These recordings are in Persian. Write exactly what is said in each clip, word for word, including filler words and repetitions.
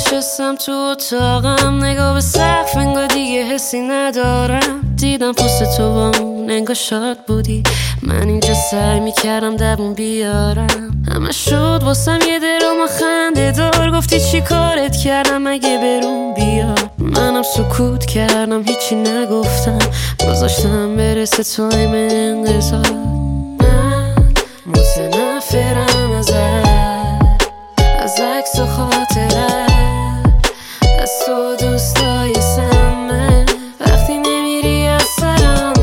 نشستم تو اتاقم، نگاه به سقف، انگار دیگه حسی ندارم. دیدم پشت تو با اون، انگار شاد بودی. من اینجا سعی میکردم دوون بیارم، همه شد واسم یه درام خنده دار. گفتی چی کارت کردم اگه برون بیا. منم سکوت کردم، هیچی نگفتم، گذاشتم برسه تایم انقضا. من متنفرم ازت، از عکس و خاطرت، از تو دوستای سمه. وقتی نمیری از سرم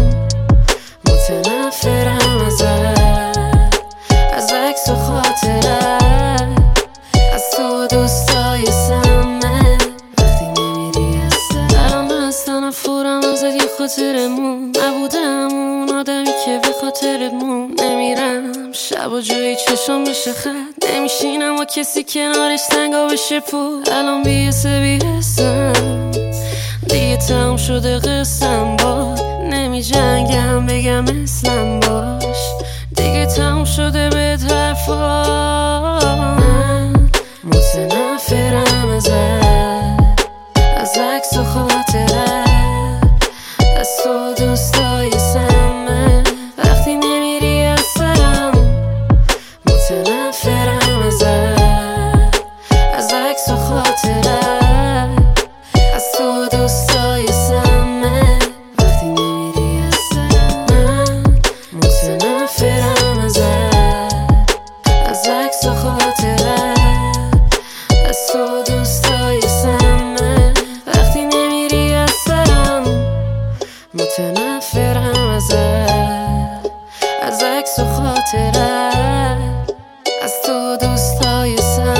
متنفرم ازت، از عکس و خاطرت، از تو دوستای سمه. وقتی نمیری از سرم دستانم فورم ازت، یه خاطرمون نبودم اون آدمی که به خاطرت مون. نمیرم شب و جایی چشم بشه خط، نمیشینم با کسی کنارش تنگا بشه پول. الان بیسه بیرسم دیگه تمام شده قصم باد، نمی جنگم بگم اسلم باش، دیگه تمام شده بهت حرفا. من متنفرم ازت، از عکس و خاطرت، از تو دوستای سمه. وقتی نمیری از سرم متنفرم ازت، از عکس و خاطرت، از تو دوستای سمه. وقتی نمیری از سرم من متنفرم ازت، از عکس و خاطرت، از تو دوستای سمه. وقتی نمیری از سرم متنفرم ازت، از عکس و خاطرت، از تو دوستای سمه.